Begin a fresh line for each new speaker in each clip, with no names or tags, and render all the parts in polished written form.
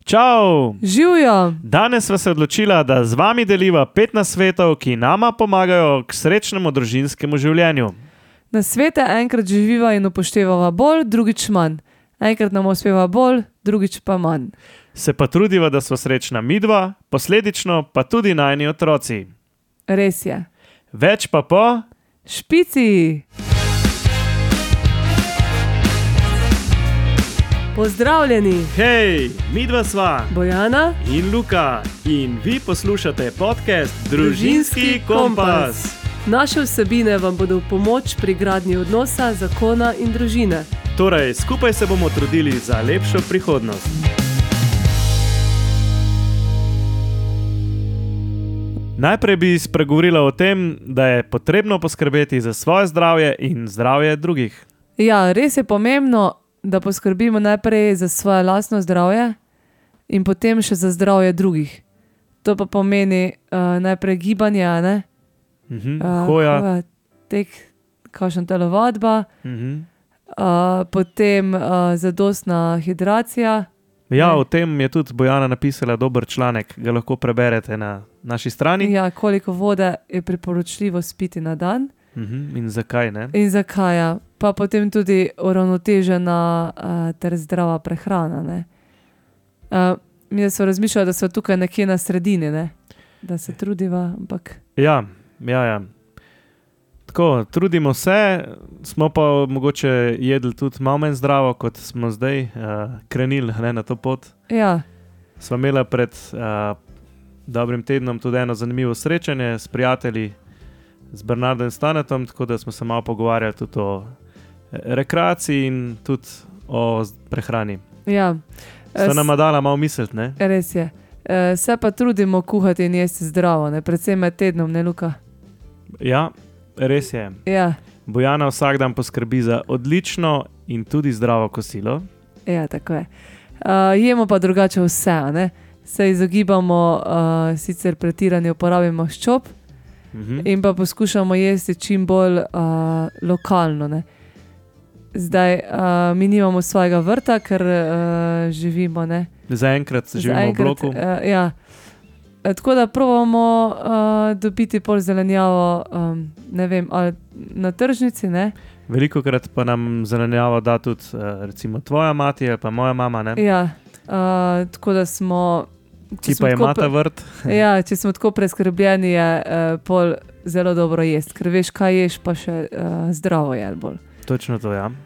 Čau!
Živijo!
Danes sva se odločila, da z vami deliva 5 nasvetov, ki nama pomagajo k srečnemu družinskemu življenju.
Nasvete enkrat živiva in upoštevava bolj, drugič manj. Enkrat nam uspeva bolj, drugič pa manj.
Se pa trudiva, da sva srečna midva, posledično pa tudi najini otroci.
Res je.
Več pa po...
Špici! Pozdravljeni!
Hej, midva sva
Bojana
in Luka in vi poslušate podcast Družinski kompas.
Naše vsebine vam bodo v pomoč pri gradnji odnosa, zakona in družine.
Torej, skupaj se bomo trudili za lepšo prihodnost. Najprej bi spregovorila o tem, da je potrebno poskrbeti za svoje zdravje in zdravje drugih.
Ja, res je pomembno, da poskrbimo najprej za svoje lastno zdravje in potem še za zdravje drugih. To pa pomeni najprej gibanje, ne?
Hoja.
Tek, kakšna telovadba, potem zadostna hidracija.
Ja, o tem je tudi Bojana napisala dober članek, ga lahko preberete na naši strani.
Ja, koliko vode je priporočljivo spiti na dan.
In zakaj, ne?
In zakaj, ja. Pa potem tudi uravnotežena ter zdrava prehrana, ne. Mi smo razmišljali, da so tukaj nekje na sredini, ne. Da se trudiva, ampak... Ja.
Tako, trudimo se, smo pa mogoče jedli tudi malo manj zdravo, kot smo zdaj krenili, ne, na to pot.
Ja.
Sva imela pred dobrim tednom tudi eno zanimivo srečanje s prijatelji, z Bernardom in Stanetom, tako da smo se malo pogovarjali tudi o rekreaciji in tudi o prehrani.
Ja.
Sta nama dala malo misliti, ne?
Res je. Se pa trudimo kuhati in jesti zdravo, ne? Predvsem med tednom, ne, Luka?
Ja, res je.
Ja.
Bojana vsak dan poskrbi za odlično in tudi zdravo kosilo.
Ja, tako je. Jemo pa drugače vse, ne? Se izogibamo sicer pretirane uporabe maščob in pa poskušamo jesti čim bolj lokalno, ne? Zdaj, mi nimamo svojega vrta, ker živimo, ne?
Zaenkrat živimo v bloku.
Ja. Tako da probamo dobiti pol zelenjavo, ne vem, ali na tržnici, ne?
Velikokrat pa nam zelenjavo da tudi recimo tvoja mati ali pa moja mama, ne?
Ja, tako da smo...
Ki pa imata vrt.
Ja, če smo tako preskrbljeni, je pol zelo dobro jest, ker veš, kaj ješ, pa še zdravo je bolj.
Točno to, ja.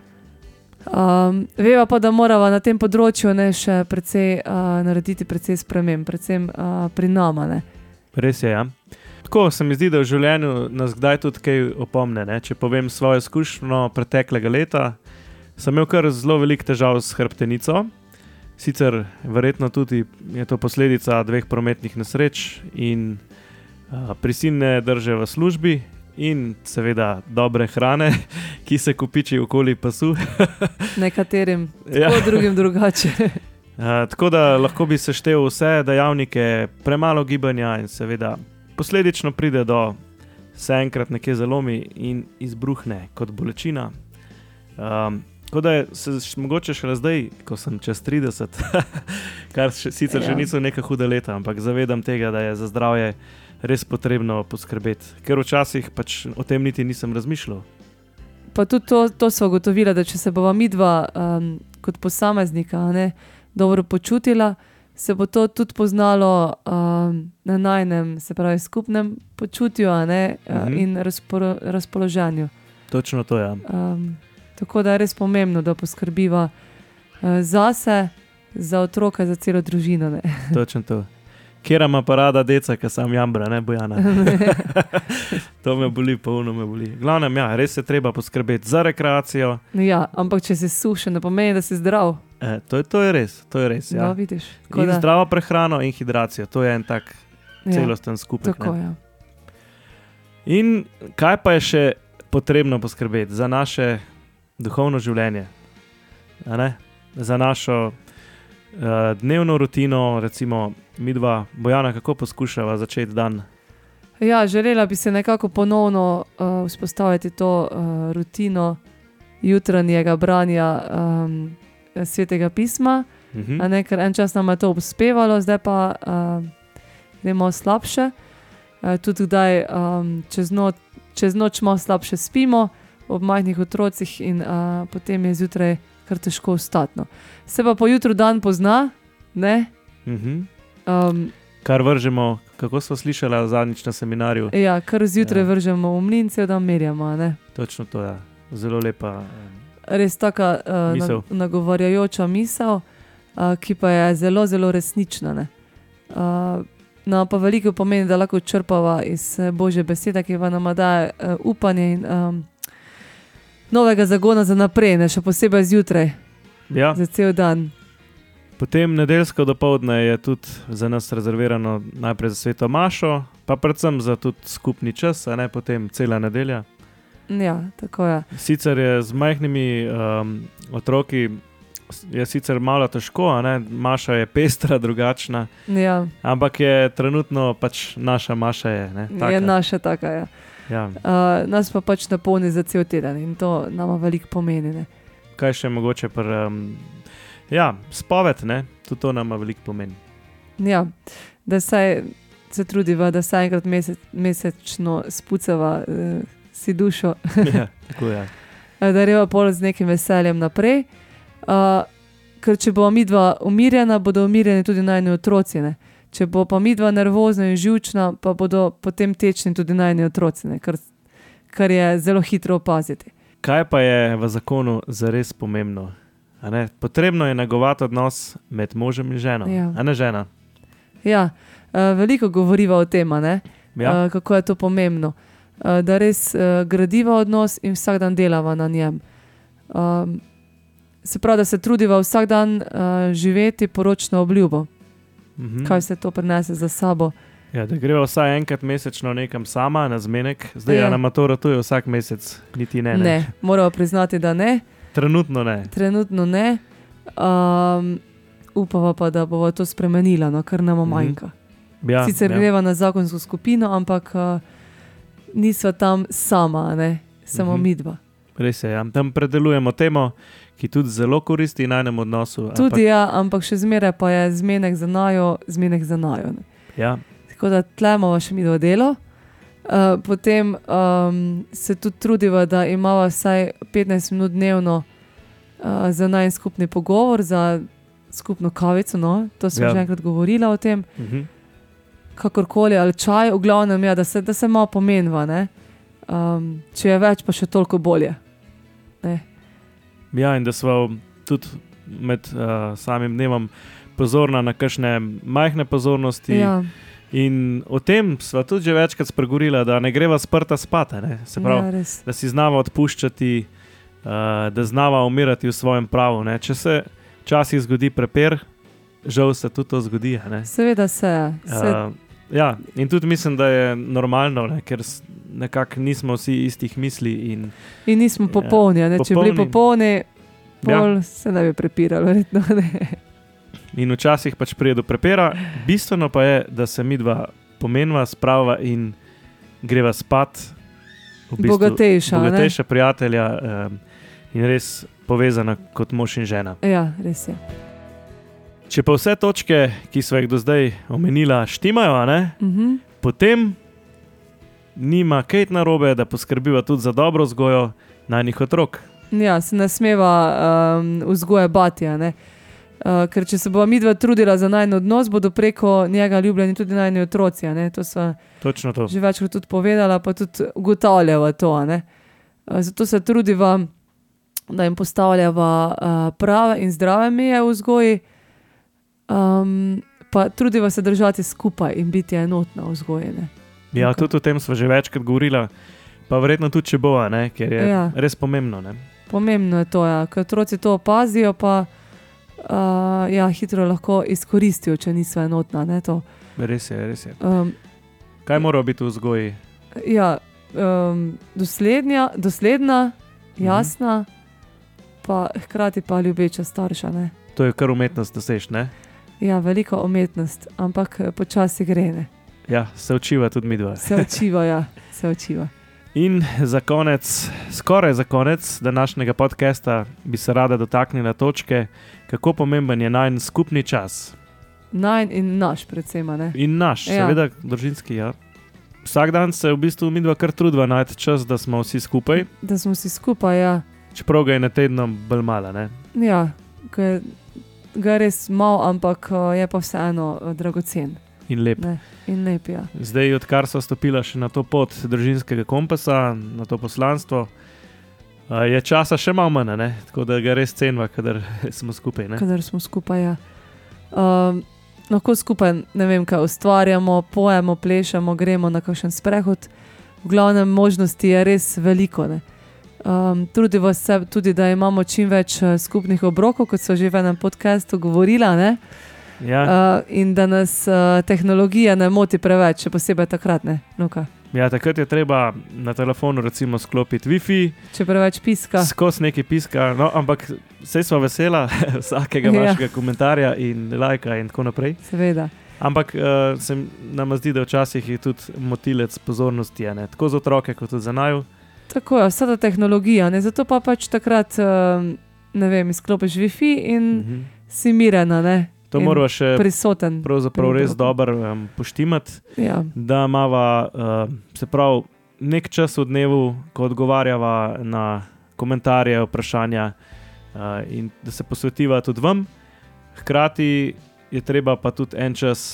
Veva pa, da morava na tem področju, ne, še precej narediti precej sprememb, predvsem pri nama, ne.
Res je, ja. Tako se mi zdi, da v življenju nas kdaj tudi kaj opomne, ne. Če povem svojo izkušnjo preteklega leta, sem imel kar zelo veliko težav s hrbtenico. Sicer verjetno tudi je to posledica 2 prometnih nesreč in prisilne drže v službi in seveda dobre hrane, ki se kopiči okoli pasu.
Nekaterim, tako drugim drugače.
Tako da lahko bi seštel vse dejavnike, premalo gibanja in seveda posledično pride do se enkrat nekje zalomi in izbruhne kot bolečina. Tako da se mogoče šele zdaj, ko sem čez 30, kar sicer še niso neka huda leta, ampak zavedam tega, da je za zdravje res potrebno poskrbeti. Ker včasih pač o tem niti nisem razmišljal.
Pa tudi to sva ugotovila, da če se bova midva kot posameznika, ne, dobro počutila, se bo to tudi poznalo na najnem, se pravi skupnem počutju, ne, in razpoloženju.
Točno to, ja.
Tako da je res pomembno, da poskrbiva zase, za otroka, za celo družino, ne.
Točno to. Kjera ima pa rada deca, ki sam jambra, ne, Bojana? To me boli, pa ono me boli. Glavnem, ja, res je treba poskrbeti za rekreacijo.
Ja, ampak če si sušen, ne pomeni, da si zdrav.
To je res, ja.
No, vidiš.
In zdravo prehrano in hidracijo, to je en tak celosten skupek.
Tako, ja.
In kaj pa je še potrebno poskrbeti za naše duhovno življenje, a ne? Za našo dnevno rutino, recimo midva, Bojana, kako poskušava začeti dan?
Ja, želela bi se nekako ponovno vzpostaviti to rutino jutranjega branja Svetega pisma, A ne, ker en čas nam je to uspevalo, zdaj pa gremo slabše. Tudi kdaj čez noč malo slabše spimo ob majhnih otrocih in potem je zjutraj kar težko vstati. No. Se pa pojutru dan pozna, ne?
Kar vržemo, kako smo slišali zadnjič na seminarju.
Ja, kar zjutraj vržemo v mlin, cel dan merjamo, ne?
Točno to, ja. Zelo lepa
res taka nagovarjajoča misel, ki pa je zelo, zelo resnična, ne? No, pa veliko pomeni, da lahko črpava iz Božje besede, ki pa nam daje upanje in novega zagona za naprej, ne? Še posebej zjutraj, za cel dan.
Potem nedeljsko dopoldne je tudi za nas rezervirano najprej za sveto mašo, pa predvsem za tudi skupni čas, a ne potem cela nedelja.
Ja, tako je.
Sicer je z majhnimi otroki je sicer malo težko, a ne? Maša je pestra, drugačna, ampak je trenutno pač naša maša je, ne? Taka.
Je naša taka, ja. Nas pa pač napolni za cel teden in to nama veliko pomeni, ne.
Kaj še mogoče spoved, ne? Tudi to nama veliko pomeni.
Ja, da se trudiva, da saj enkrat mesečno spucava si dušo.
Ja, tako je.
Da greva pol z nekim veseljem naprej. Ker če bo midva umirjena, bodo umirjeni tudi najni otroci, ne. Če bo pa midva nervozna in živčna, pa bodo potem tečni tudi najni otroci, ne. Kar je zelo hitro opaziti.
Kaj pa je v zakonu zares pomembno? A ne? Potrebno je negovati odnos med možem in ženo, a ne žena?
Ja, veliko govoriva o tem, ne? Kako je to pomembno. Da res gradiva odnos in vsak dan delava na njem. Se pravi, da se trudiva vsak dan živeti poročno obljubo. Kaj se to prinese za sabo.
Ja, da greva vsaj enkrat mesečno nekam sama na zmenek. Zdaj na maturo tu je vsak mesec, niti ne.
Ne, moramo priznati, da ne.
Trenutno ne.
Upava pa, da bova to spremenila, no, kar nama manjka. Sicer greva na zakonsko skupino, ampak nisva tam sama, ne, samo midva.
Res je, ja. Tam predelujemo temo, ki tudi zelo koristi najnem odnosu.
Tudi ampak še zmeraj pa je zmenek za najo. Ne.
Ja.
Tako da tlemo še midva delo. Potem se tudi trudiva, da imava vsaj 15 minut dnevno za najn skupni pogovor, za skupno kavico, no. To sem že enkrat govorila o tem. Kakorkoli, ali čaj, v glavnem, da se malo pomenva, ne. Če je več, pa še toliko bolje. Ne.
Ja, in da sva tudi med samim dnevom pozorna na kakšne majhne pozornosti.
Ja.
In o tem sva tudi že večkrat spregovorila, da ne greva sprta spati, ne. Se pravi, da si znava odpuščati, da znava umirati v svojem pravu, ne. Če se včasih zgodi prepir, žal se tudi to zgodi, ne.
Seveda se.
Ja, in tudi mislim, da je normalno, ne, ker nekako nismo vsi istih misli. In
nismo popolni, ne. Če bili popolni, pol se ne bi prepirali, verjetno ne.
In včasih pač pride do prepira. Bistveno pa je, da se midva pomenva, sprava in greva spat. V bistvu bogatejša prijatelja in res povezana kot mož in žena.
Ja, res je.
Če pa vse točke, ki sva jih do zdaj omenila, štimajo, ne? Potem nima kaj narobe, da poskrbiva tudi za dobro vzgojo najnih otrok.
Ja, se ne smeva vzgoje bati, ne? Ker če se bova midva trudila za najin odnos, bodo preko njega ljubljeni tudi najni otroci, ne? To sva
točno to.
Že večkrat tudi povedala, pa tudi ugotavljava to, ne? Zato se trudiva, da jim postavljava prave in zdrave meje v vzgoji, pa trudiva se držati skupaj in biti enotna v vzgoji, ne?
Ja, tudi o tem sva že večkrat govorila, pa verjetno tudi če bova, ne? Ker je res pomembno, ne?
Pomembno je to, ja, ker otroci to opazijo, pa hitro lahko izkoristijo, če niso enotna, ne, to.
Res je. Kaj mora biti v vzgoji?
Ja, dosledna, jasna, pa hkrati pa ljubeča starša, ne.
To je kar umetnost dosež, ne?
Ja, velika umetnost, ampak počasi gre, ne.
Ja, se učiva tudi midva.
Se učiva.
In skoraj za konec današnjega podcasta bi se rada dotaknila točke, kako pomemben je najin skupni čas.
Najin in naš predvsem, ne?
In naš, seveda družinski, ja. Vsak dan se v bistvu midva kar trudva najti čas, da smo vsi skupaj.
Da smo vsi skupaj, ja.
Čeprav ga je na tedno bolj malo, ne?
Ja, ga je res malo, ampak je pa vseeno dragocen.
In lep.
Ne? In lep, ja.
Zdaj, odkar so stopila še na to pot družinskega kompasa, na to poslanstvo, je časa še malo manj, ne? Tako da ga res cenva, kadar smo skupaj, ne?
Kadar smo skupaj, ja. Lahko skupaj, ne vem, kaj ustvarjamo, pojemo, plešemo, gremo na kakšen sprehod. V glavnem možnosti je res veliko, ne. Trudiva se tudi, da imamo čim več skupnih obrokov, kot so že v enem podcastu govorila, ne.
Ja.
In da nas tehnologija ne moti preveč, še posebej takrat, ne, Luka.
Ja, takrat je treba na telefonu recimo sklopiti Wi-Fi.
Če preveč piska.
Skos nekaj piska, no, ampak saj smo vesela vsakega vašega komentarja in lajka in tako naprej.
Seveda.
Ampak se nam zdi, da včasih je tudi motilec pozornosti, ne, tako za otroke, kot tudi za naju.
Tako je, vsa ta tehnologija, ne, zato pa pač takrat, ne vem, izklopiš Wi-Fi in si mirena, ne.
To moramo še
prisoten,
pravzaprav res dobro poštimati,
ja. Da
imava se pravi nek čas v dnevu, ko odgovarjava na komentarje, vprašanja in da se posvetiva tudi vam. Hkrati je treba pa tudi en čas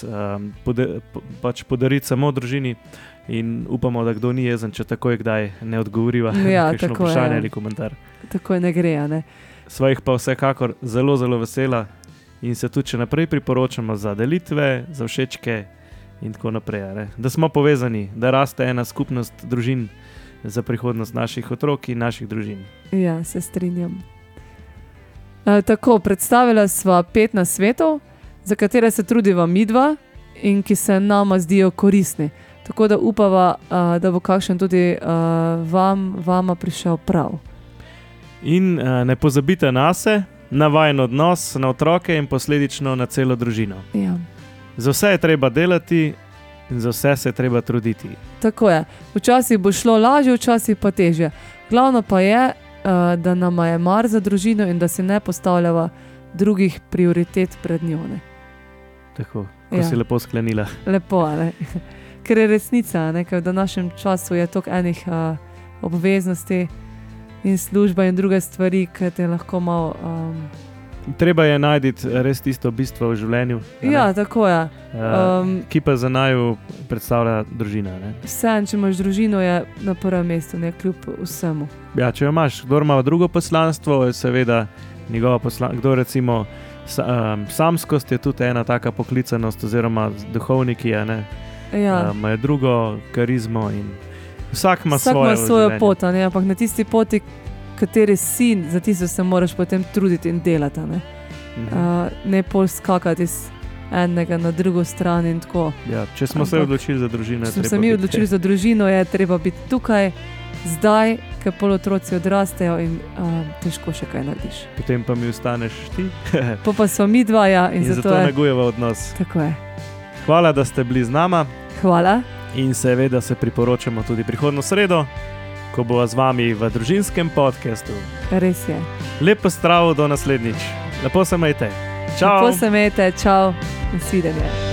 podariti samo družini in upamo, da kdo ni jezen, če takoj kdaj ne odgovoriva na kakšno vprašanje ali komentar.
Tako ne gre, ne.
Svojih pa vsekakor zelo, zelo vesela. In se tudi še naprej priporočamo za delitve, za všečke in tako naprej. Ne? Da smo povezani, da raste ena skupnost družin za prihodnost naših otrok in naših družin.
Ja, se strinjam. Tako, predstavila sva 5 nasvetov, za katere se trudiva midva in ki se nama zdijo koristni. Tako da upava, da bo kakšen tudi vama prišel prav.
In ne pozabite nase, na vajen odnos, na otroke in posledično na celo družino.
Ja.
Za vse je treba delati in za vse se je treba truditi.
Tako je. Včasih bo šlo lažje, včasih pa težje. Glavno pa je, da nama je mar za družino in da si ne postavljava drugih prioritet pred njo. Ne?
Tako, ko si lepo sklenila.
Lepo, ne? Ker je resnica, ne? Ker v današnjem času je toliko enih obveznosti in služba in druge stvari, ki te lahko malo...
Treba je najti res tisto bistvo v življenju.
Ja, tako je.
Ki pa za naju predstavlja družina. Ne?
Vseeno, če imaš družino, je na prvem mestu, ne kljub vsemu.
Ja, če imaš, kdo ima drugo poslanstvo, je seveda njegova poslanstvo. Kdo recimo, samskost je tudi ena taka poklicanost, oziroma duhovniki, ne?
Ja.
Imajo drugo karizmo in vsak ima
svojo pot, ne? Ampak na tisti poti, kateri si, za tisto se moraš potem truditi in delati. Ne, ne pol skakati iz enega na drugo stran in tako.
Ja, če smo se odločili za družino,
če smo se mi odločili za družino, je treba biti tukaj, zdaj, ker pol otroci odrastejo in težko še kaj narediš.
Potem pa mi ostaneš ti.
Pa smo mi dva, ja. In
zato negujeva odnos.
Tako je.
Hvala, da ste bili z nama.
Hvala.
In seveda se priporočamo tudi prihodnjo sredo, ko bo z vami v družinskem podcastu.
Res je.
Lep pozdrav do naslednjič. Lepo se imejte. Čau.
Lepo se imejte. Čau. Nasvidenje.